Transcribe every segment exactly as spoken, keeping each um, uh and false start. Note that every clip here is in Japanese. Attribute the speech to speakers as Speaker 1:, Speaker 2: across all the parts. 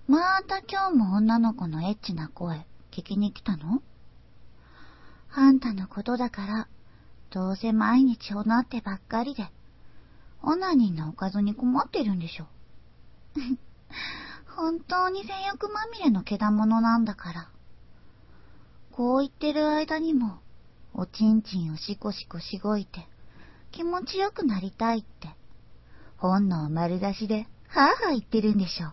Speaker 1: また今日も女の子のエッチな声聞きに来たの？あんたのことだから、どうせ毎日おなってばっかりで、オナニーのおかずに困ってるんでしょ。本当に性欲まみれのけだものなんだから。こう言ってる間にも、おちんちんをシコシコしごいて、気持ちよくなりたいって、本能丸出しで、はぁはぁ言ってるんでしょ。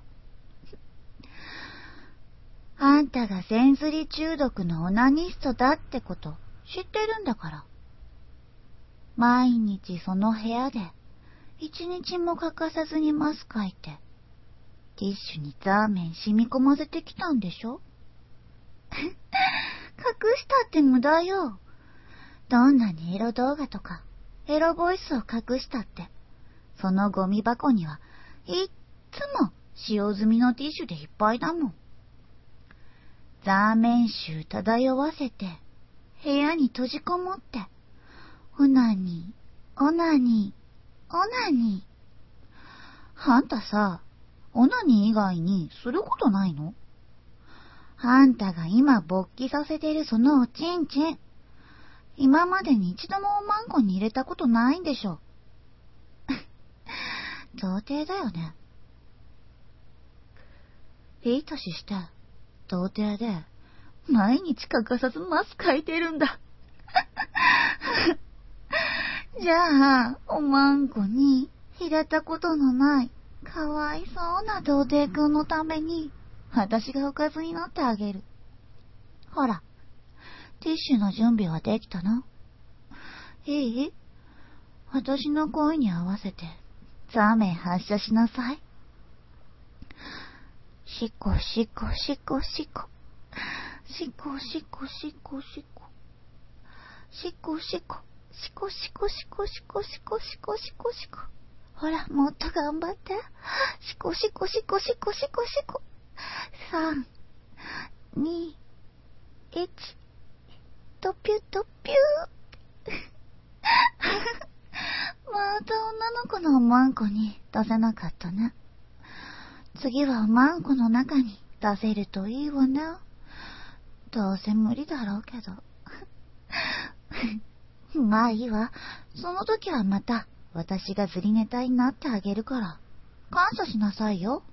Speaker 1: あんたがセンスリ中毒のオナニストだってこと知ってるんだから。毎日その部屋で、一日も欠かさずにマスかいて、ティッシュにザーメン染み込ませてきたんでしょ。隠したって無駄よ。どんなにエロ動画とか、エロボイスを隠したって、そのゴミ箱にはいっつも使用済みのティッシュでいっぱいだもん。ザーメン臭漂わせて、部屋に閉じこもって、オナニー、オナニー、オナニー。あんたさ、オナニー以外にすることないの？あんたが今勃起させてるそのおちんちん、今までに一度もおまんこに入れたことないんでしょ。童貞だよね。いい年して、童貞で、毎日欠かさずマスかいてるんだ。じゃあ、おまんこに入れたことのない、かわいそうな童貞くんのために、私がおかずになってあげる。ほら、ティッシュの準備はできたの？いい？私の声に合わせて、ザーメン発射しなさい。しこしこしこしこ。しこしこしこしこ。しこしこ。しこしこしこしこしこしこしこしこ。ほら、もっと頑張って。しこしこしこしこしこしこ。三、二、一、とぴゅとぴゅー。また女の子のおまんこに出せなかったね。次はおまんこの中に出せるといいわね。どうせ無理だろうけど。まあいいわ。その時はまた私がずりネタになってあげるから。感謝しなさいよ。